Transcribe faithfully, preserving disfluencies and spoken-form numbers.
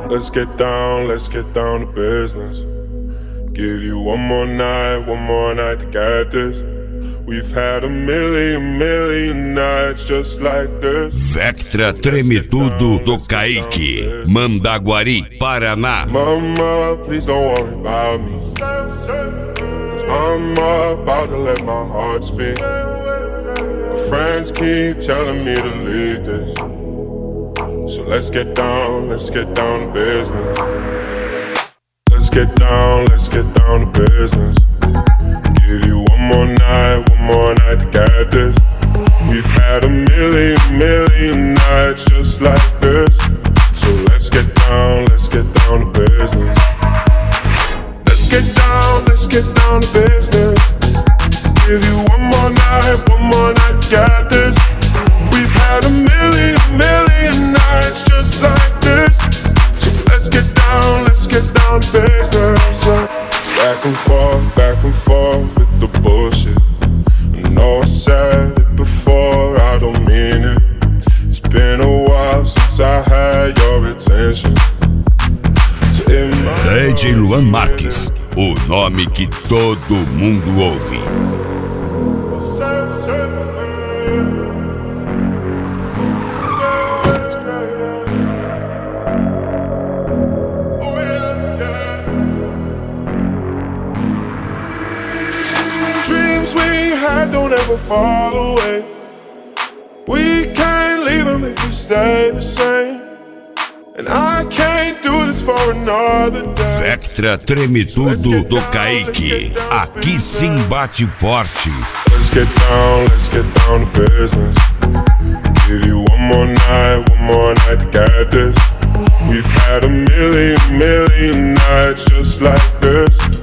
Let's get down, let's get down to business. Give you one more night, one more night to get this. We've had a million, million nights just like this. Vectra Treme Tudo do Kaique, Mandaguari, Paraná. Mama, please don't worry about me. I'm about to let my heart speak. My friends keep telling me to leave this. So let's get down, let's get down to business. Let's get down, let's get down to business. Give you one more night, one more night to get this. We've had a million, million nights just like this. So let's get down, let's get down to business. Let's get down, let's get down to business. Give you one more night, one more night to get this. We've had a million, million nights just like this. So let's get down, let's get down to business. Back and forth, back and forth with the bullshit. I know I said it before, I don't mean it. It's been a while since I had your attention. So D J Luan Marques, o nome que todo mundo ouve. Don't ever fall away. We can't leave them if we stay the same. And I can't do this for another day. Vectra Treme Tudo do Kaique, aqui sim bate forte. Let's get down, let's get down to business. Give you one more night, one more night to get this. We've had a million, million nights just like this.